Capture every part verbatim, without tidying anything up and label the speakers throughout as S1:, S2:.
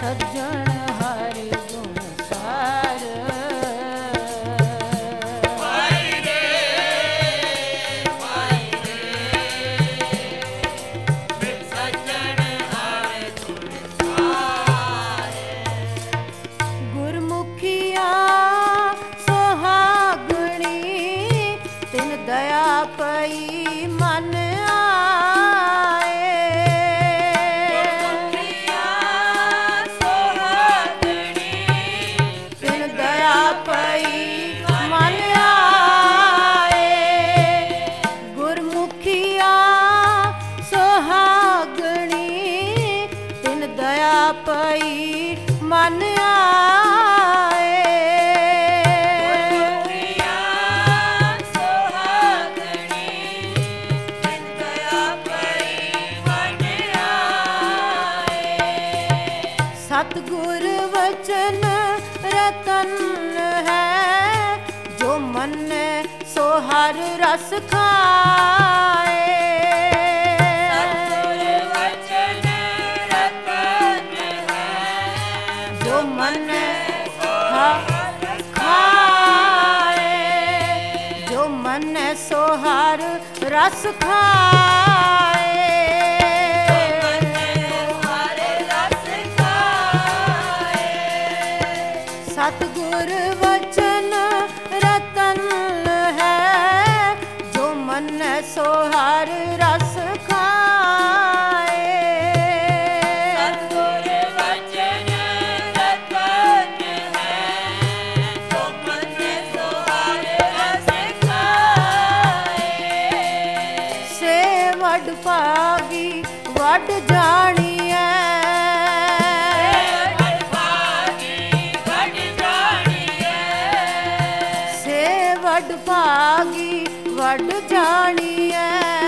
S1: ਸੱਜਣ ਹਰਿ ਗੁਣ ਸਾਰ।
S2: ਭਾਈ ਰੇ ਭਾਈ ਰੇ ਮਿਲ ਸੱਜਣ ਹਰਿ ਗੁਣ ਸਾਰ।
S1: ਗੁਰਮੁਖੀਆ ਸੁਹਾਗਣੀ ਤਿਨ ਦਇਆ ਪਈ ਮਨ ਆਏ।
S2: ਗੁਰਮੁਖੀਆ ਸੁਹਾਗਣੀ
S1: ਤਿਨ ਦਇਆ ਪਈ ਮਨ ਆਏ। ਗੁਰਮੁਖੀਆ ਸੁਹਾਗਣੀ ਤਿਨ ਦਇਆ ਪਈ ਮਨ ਆਏ।
S2: ਗੁਰਮੁਖੀਆ ਸੁਹਾਗਣੀ ਤਿਨ ਦਇਆ ਪਈ ਮਨ ਆਏ।
S1: ਸਤਿਗੁਰ ਵਚਨ ਰਤਨ ਹੈ ਜੋ ਮੰਨੈ ਸੋ ਹਰ ਰਸ ਖਾਏ।
S2: ਸਤਿਗੁਰ ਵਚਨ ਰਤਨ ਹੈ
S1: ਜੋ ਮੰਨੈ ਸੋ ਹਰ ਖਾਏ। ਜੋ ਮੰਨੈ ਸੋ ਹਰ ਰਸ ਖਾਏ। ਸਤਿਗੁਰ ਵਚਨ ਰਤਨ ਹੈ ਜੋ ਮੰਨੈ ਸੋ ਹਰ ਰਸ ਖਾਏ।
S2: ਸਤਿਗੁਰ ਵਚਨ ਰਤਨ ਹੈ ਜੋ ਮੰਨੈ ਸੋ ਹਰ ਰਸ ਖਾਏ।
S1: ਸੇ ਵਡ ਭਾਗੀ ਵਡ ਜਾਣੀਐ।
S2: ਵਡ ਭਾਗੀ ਵਡ ਜਾਣੀਐ।
S1: ਸੇ ਵਡ ਭਾਗੀ ਵਡ ਜਾਣੀਐ।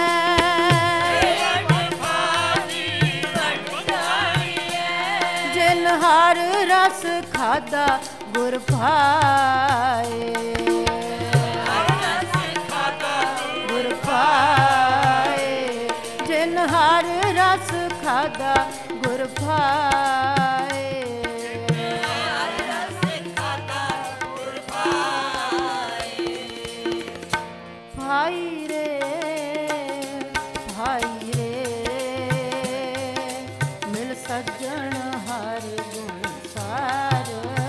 S2: ਵਡ ਭਾਗੀ ਵਡ ਜਾਣੀਐ।
S1: ਜਿਨ ਹਰ ਰਸ ਖਾਦਾ ਗੁਰ ਭਾਏ।
S2: ਰਸ ਖਾਦਾ
S1: ਗੁਰ ਭਾਏ। ਜਿਨ ਹਰ ਰਸ ਖਾਦਾ ਗੁਰ ਭਾਏ।
S2: ਰਸ ਖਾਦਾ ਗੁਰ ਭਾਏ।
S1: ਭਾਈ ਰੇ ਭਾਈ ਰੇ ਮਿਲ ਸੱਜਣ ਹਰਿ ਗੁਣ ਸਾਰ।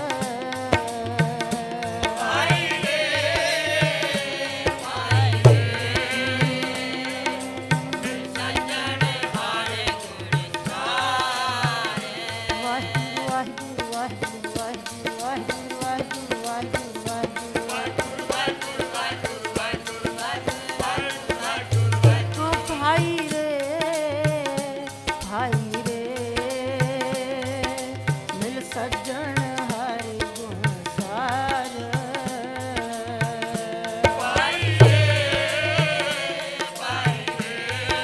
S2: ਭਾਈ ਰੇ ਭਾਈ ਰੇ ਮਿਲ ਸੱਜਣ ਹਰਿ ਗੁਣ ਸਾਰ।
S1: ਵਾਹਿਗੁਰੂ ਵਾਹਿਗੁਰੂ ਵਾਹਿਗੁਰੂ ਵਾਹਿਗੁਰੂ ਵਾਹਿਗੁਰੂ ਵਾਹਿਗੁਰੂ ਵਾਹਿਗੁਰੂ ਵਾਹਿਗੁਰੂ। ਓ ਭਾਈ ਰੇ ਭਾਈ ਰੇ ਮਿਲ ਸੱਜਣ ਹਰਿ ਗੁਣ ਸਾਰ।
S2: ਭਾਈ ਰੇ ਭਾਈ ਰੇ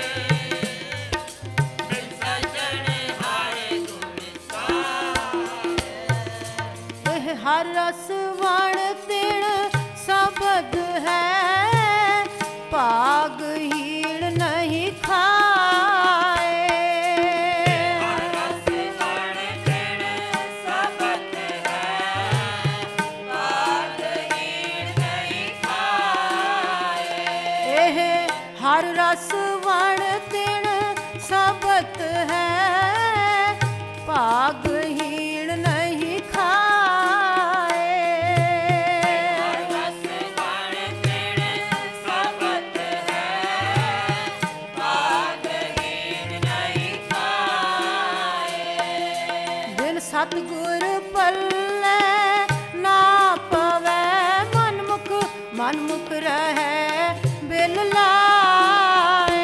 S2: ਮਿਲ ਸੱਜਣ ਹਰਿ ਗੁਣ ਸਾਰ।
S1: ਇਹ ਹਰ ਰਸ ਵਣ ਤਿਣ ਸ਼ਬਦ ਹੈ ਭਾਗ ਹੀਣ ਨਹੀਂ ਖਾਏ।
S2: ਰਸ ਵਣ ਤਿਣ ਸ਼ਬਦ ਹੈ ਭਾਗਹੀਣ ਨਹੀਂ ਖਾਏ।
S1: ਇਹ ਹਰ ਰਸ ਵਣ ਤਿਣ ਸ਼ਬਦ ਹੈ ਭਾਗ ਹੀਣ ਨਹੀਂ ਖਾਏ।
S2: ਰਸ ਵਣ ਤਿਣ ਸ਼ਬਦ ਹੈ ਭਾਗਹੀਣ ਨਹੀਂ ਖਾਏ।
S1: ਬਿਨ ਸਤਿਗੁਰ ਪੱਲੇ ਨਾ ਪਵੈ ਮਨਮੁਖ ਮਨਮੁਖ ਰਹੈ ਬਿਲ ਲਾਏ।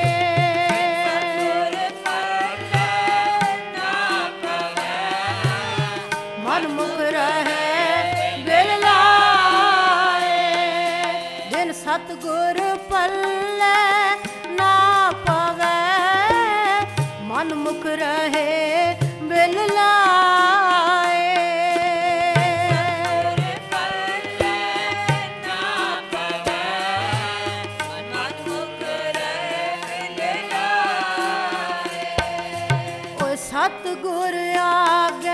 S2: ਗੁਰ ਪੱਲੇ ਨਾ ਪਵੈ
S1: ਮਨਮੁਖ ਰਹੈ ਬਿਲ ਲਾਏ। ਬਿਨ ਸਤਿਗੁਰ ਪੱਲੇ ਨਾ ਪਵੈ ਮਨਮੁਖ ਰਹੇ ਬਿਲ ਲਾਏ। ਸਤਿਗੁਰ ਆਗੇ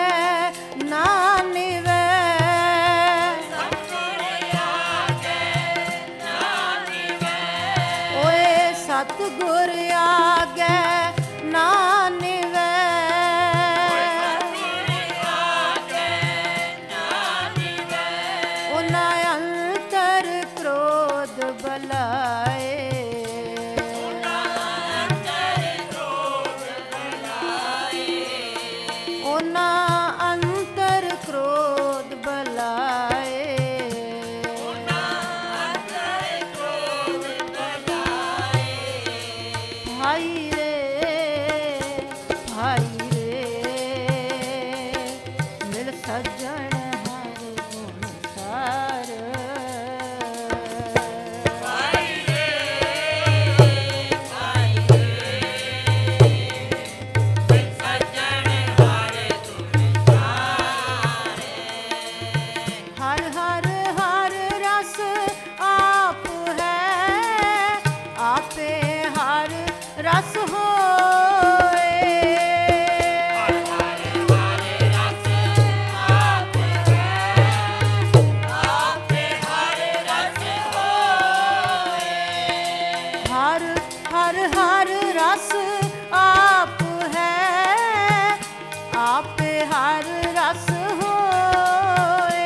S1: ਸੱਜਣ ਹਰ ਗੁਣ ਸਾਰ। ਹਰ ਹਰ ਹਰ ਰਸ ਆਪ ਹੈ, ਆਪੇ ਹਰ ਰਸ ਹੋਏ। ਹਰ ਹਰ ਹਰ ਰਸ ਆਪ ਹੈ, ਆਪੇ ਹਰ ਰਸ ਹੋਏ।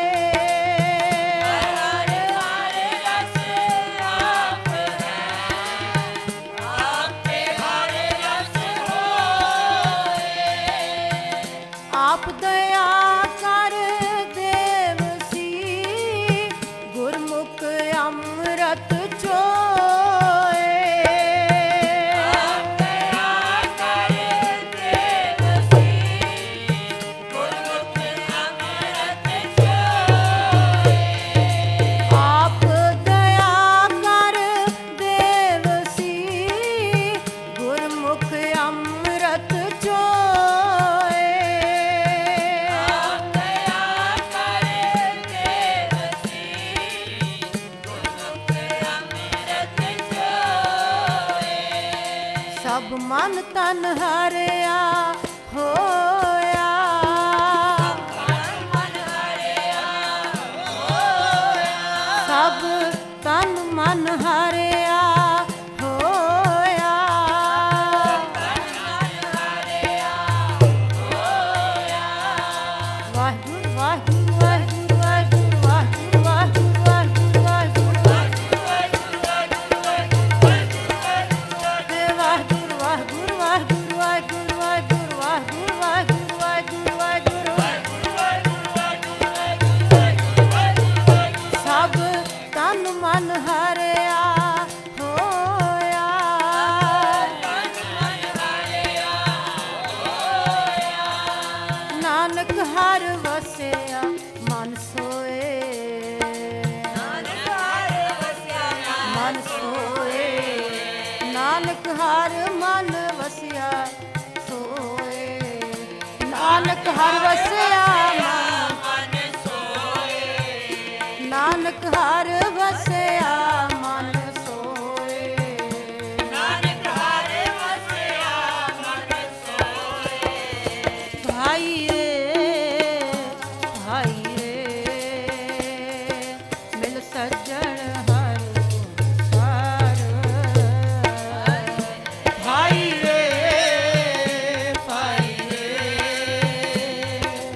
S1: ਆਪ ਦਇਆ ਕਰ ਦੇਵ ਸੀ, ਗੁਰਮੁਖ ਅੰਮ੍ਰਿਤ ਚੋਏ। ਆਪ ਦਇਆ ਕਰ ਦੇਵ ਸੀ, ਗੁਰਮੁਖ ਅੰਮ੍ਰਿਤ ਚੋਏ। ਸਭ ਮਨ ਤਨ ਹਰਿਆ ਹੋਇਆ, ਸਭ ਤਨ ਮਨ ਹਰਿਆ ਹੋਇਆ। ਵਾਹਿਗੁਰੂ ਵਾਹਿਗੁਰੂ ਵਾਹਿਗੁਰੂ ਵਾਹਿਗੁਰੂ ਵਾਹਿਗੁਰੂ ਵਾਹਿਗੁਰੂ ਵਾਹਿਗੁਰੂ ਵਾਹਿਗੁਰੂ ਵਾਹਿਗੁਰੂ ਵਾਹਿਗੁਰੂ ਵਾਹਿਗੁਰੂ ਵਾਹਿਗੁਰੂ ਵਾਹਿਗੁਰੂ ਵਾਹਿਗੁਰੂ ਵਾਹਿਗੁਰੂ ਵਾਹਿਗੁਰੂ। ਸਭ ਤਨ ਮਨ ਹਰਿਆ ਹੋਇਆ, ਨਾਨਕ ਹਰ ਵਸਿਆ ਮਨ ਸੋਏ। ਮਨ ਸੋਏ, ਨਾਨਕ ਹਰ ਮਨ ਵਸਿਆ ਸੋਏ। ਨਾਨਕ ਹਰ ਵਸਿਆ ਮਨ ਸੋਏ, ਨਾਨਕ ਹਰ ਵਸਿਆ ਮਨ ਸੋਏ। ਨਾਨਕ ਹਰ ਵਸਿਆ ਮਨ ਸੋਏ। ਭਾਈ ਰੇ ਭਾਈ ਰੇ ਮਿਲ ਸੱਜਣ ਹਰ ਗੁਣ ਸਾਰ। ਭਾਈ ਰੇ ਭਾਈ ਰੇ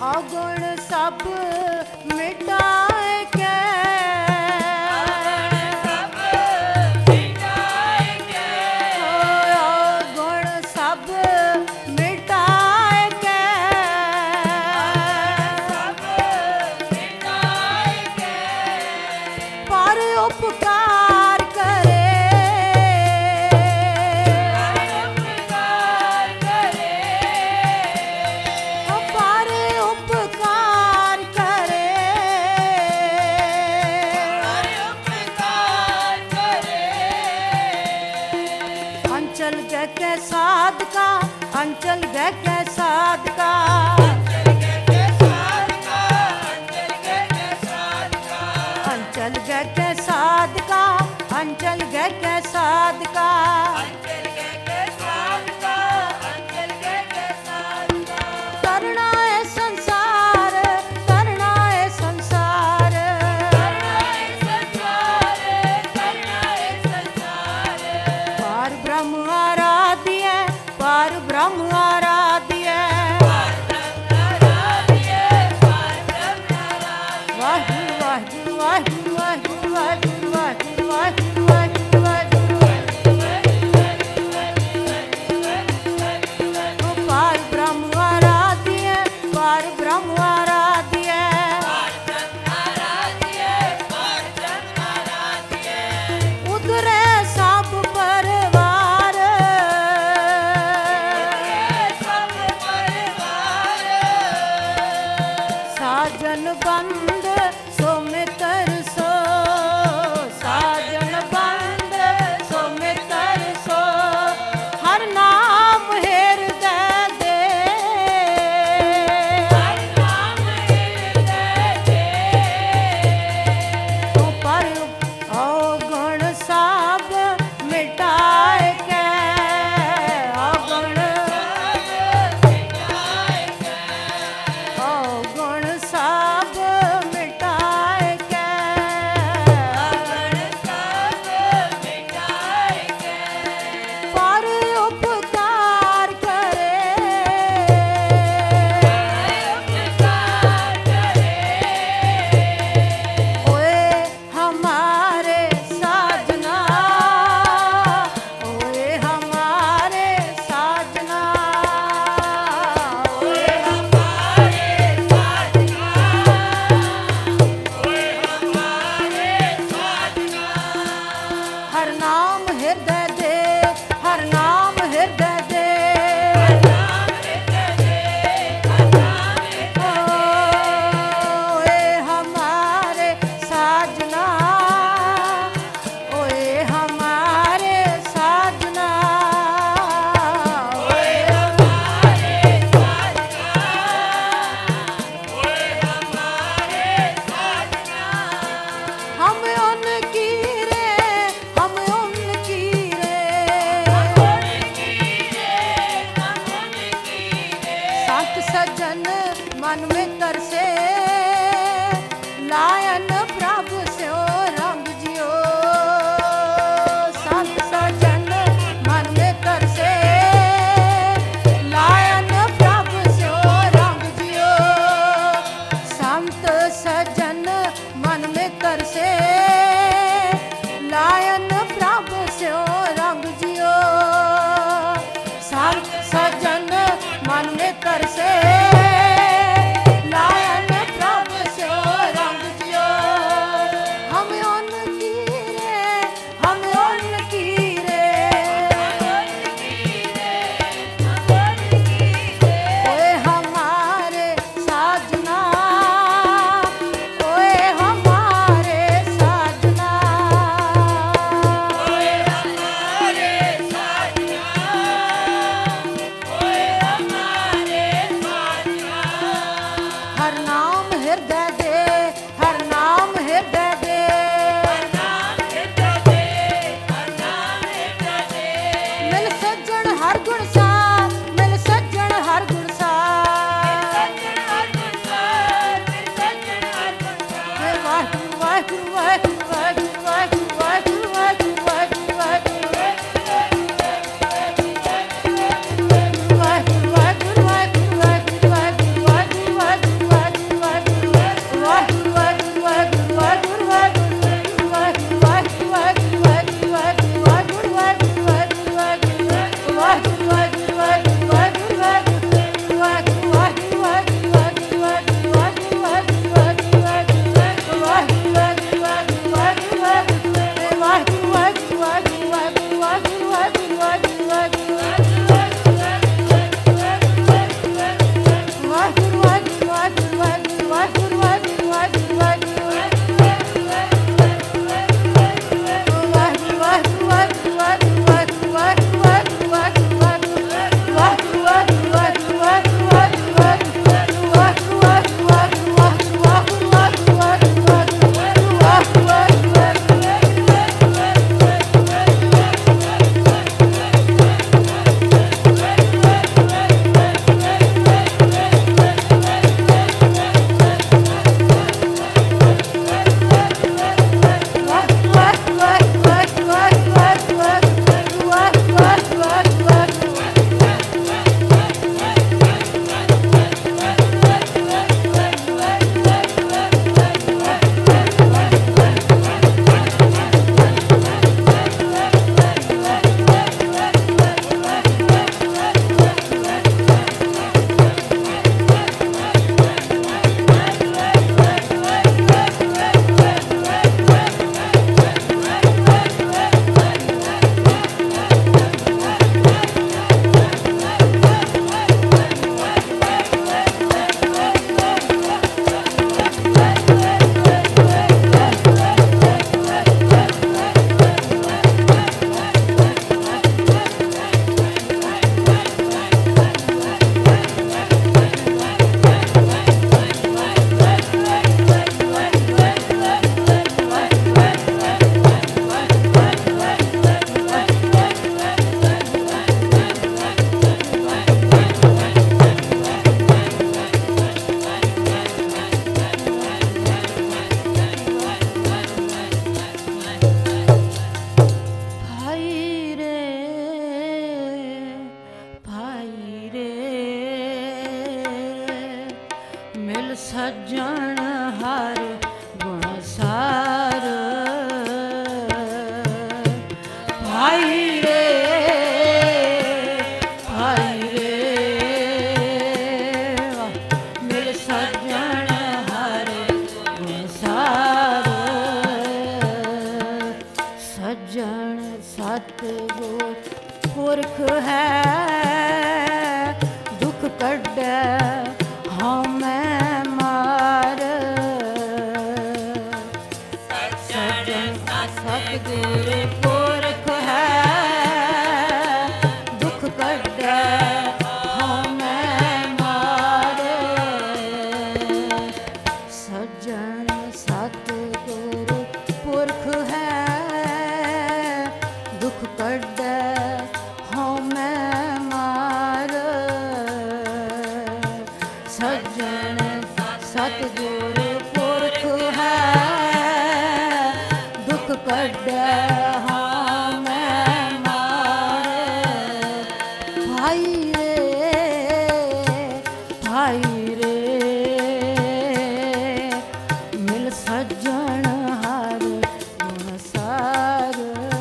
S1: अवगुण सब मिटाए के अवगुण सब मिटाए के पर उपकार करे पर उपकार करे अंचल गए के साधका अंचल गए के साधका अंचल गए के साधका अंचल गए के साधका करना है संसार करना है संसार पार ब्रह्म आराध्य पार ब्रह्म आराध्य वाहिगुरु वाहिगुरु वाहिगुरु वाहिगुरु वाहिगुरु वाहिगुरु वाहिगुरु वाहिगुरु वाहिगुरु पार ब्रह्म आराध्य पार ब्रह्म आराध्य उधरे सब परिवार साजन बंद सो मित्र सो साजन बंद सो मित्र सो हर नाम हृदय दे तो पर अवगुण सब मिटाए के अवगुण अवगुण सब मिटाए के पर उपकार करे ओए हमारे साजना ओए हमारे साजना ओए हर नाम हृदय दे हर नाम हृदय दे ओए हमारे साजना ओए हमारे साजना ओए हम उनकी रे हम उनकी रे सात सज्जन मन में तरसे लायन प्रभु से रंग जियो सात सज्जन मन में तरसे लायन प्रभु से रंग जियो संत सज्जन मन में तरसे लायन प्रभु से रंग जियो संत सज्जन मन में तरसे लायन प्रभु से रंग जियो हम उनकी रे हम उनकी रे ओए हमारे साजना ओए हमारे साजना हर नाम हृदय दे हर नाम हृदय दे मिल सज्जन हर गुण सार मिल सज्जन हर गुण सार वाहिगुरु वाहिगुरु वाहिगुरु वाहिगुरु वाहिगुरु वाहिगुरु वाहिगुरु वाहिगुरु वाहिगुरु वाहिगुरु वाहिगुरु वाहिगुरु वाहिगुरु वाहिगुरु वाहिगुरु वाहिगुरु ਮਿਲ ਸੱਜਣ ਹਰ ਗੁਣ ਸਾਰ ਭਾਈ ਰੇ ਭਾਈ ਰੇ ਮਿਲ ਸੱਜਣ ਹਰ ਗੁਣ ਸਾਰ ਸੱਜਣ ਸਤਿਗੁਰ ਪੁਰਖ ਹੈ ਦੁੱਖ ਕੱਢੈ ਹਉ ਮੈਂ ਮਾਰ ਸੱਜਣ ਸਤਿਗੁਰ ਪੁਰਖ ਹੈ ਦੁੱਖ ਕੱਢੈ ਹਉ ਮੈਂ ਮਾਰ ਸੱਜਣ ਸਤਿਗੁਰ ਪੁਰਖ ਹੈ ਦੁੱਖ ਕੱਢੈ ਹਉ ਮੈਂ ਮਾਰ ਸੱਜਣ ਸਤਿਗੁਰ ਪੁਰਖ ਹੈ ਦੁੱਖ ਕੱਢੈ ਹਉ ਮੈਂ ਮਾਰ ਭਾਈ ਰੇ ਭਾਈ ਰੇ ਮਿਲ ਸੱਜਣ ਹਰ ਗੁਣ ਸਾਰ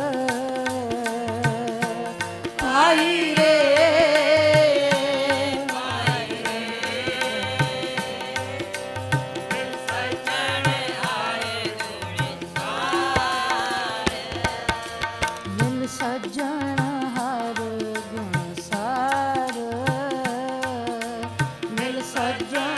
S1: ਭਾਈ ਰੇ ਮਿਲ ਸੱਜਣ ਹਰ ਗੁਣ ਸਾਰ ਮਿਲ ਸੱਜਣ